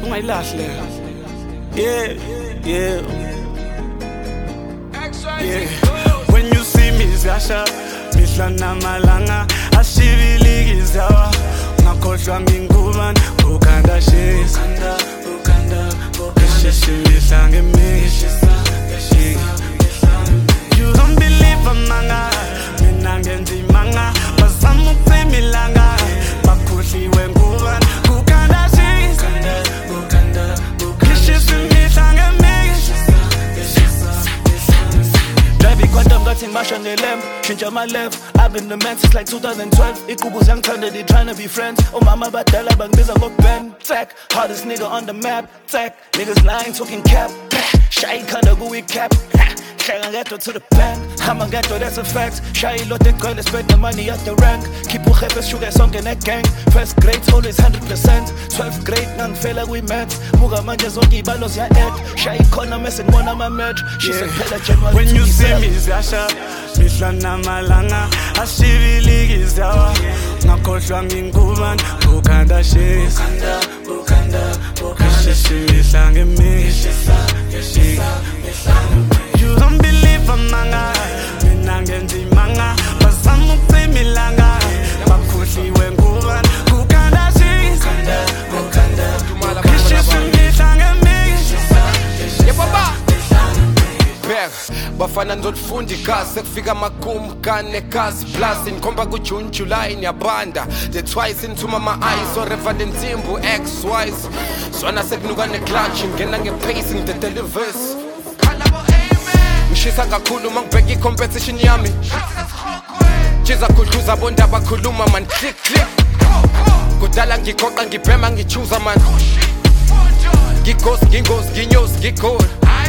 ungayilahle. Yeah, yeah. Yeah. When you see me zasha mihla namalanga ashibiliki zawa ngakhohlwa nginguban ukhanda shisa shisa ngemishisa. You don't believe amanga mina ngenza imanga bazama ukuphemilanga bakhohliwe nguban ukhanda shisa shisa ngemishisa. Driving quantum, got in mash on the lamp. Change on my left. I've been the man since like 2012. Ikubus young turn, they tryna be friends. Oh mama, but tell bang biz go pen. Tech, hardest nigga on the map. Tech, niggas lying, talking cap. Shy kinda go with cap. I'ma get to the bank. I'ma get to that's a fact. Shy lot the girl spend the money at the rank. Keep who have sugar song in that gang. First grade always 100%. 12th grade none fella we met. Muga manja zongi balos ya egg. Shy corner messing one of my match. She's a pella general. When you see me zasha mihla namalanga ashibiliki zawa ngakhohlwa nginguban ukhanda shisa shisa ngemishisa. You don't believe amanga mina ngenza imanga bazama ukuphemilanga bakhohliwe nguban ukhanda shisa shisa ngemishisa. Bafana ndolifunda igazi sekufika makumkane gazi plus inkomba ku June July niyabanda the twice into my eyes so Reverend Nzimbu X-wise sona sekunuka ne-clutch ngena nge-pacing the delivers ngishisa kakhulu mangibheka i-competition yami chiza kudluza bonda bakhuluma man click click kudala ngikhoqa ngibhema ngichuza man ngighost ngingozi nginyosi ngigold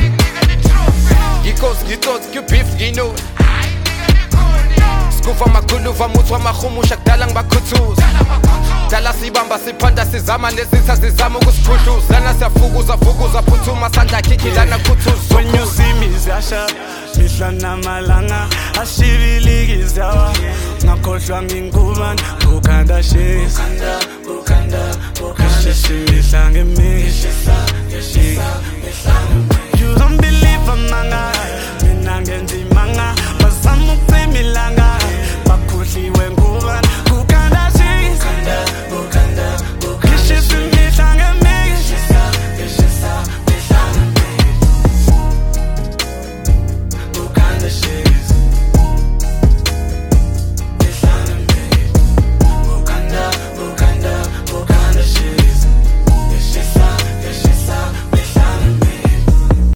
Gikos, gitos, beef, gino. Skufa makuluva mutwa mahumusha dalang bakutuz. Dala sibamba sipanda sizama lesitha sizama ukusikhudluza. Lana siyafukuza phuthuma sandla kiki lana kutuz. When you see me zasha mihla namalanga ashibiliki zawa ngakhohlwa nginguban ukhanda shisa shisa ngemishisa. You don't believe amanga mina ngenza imanga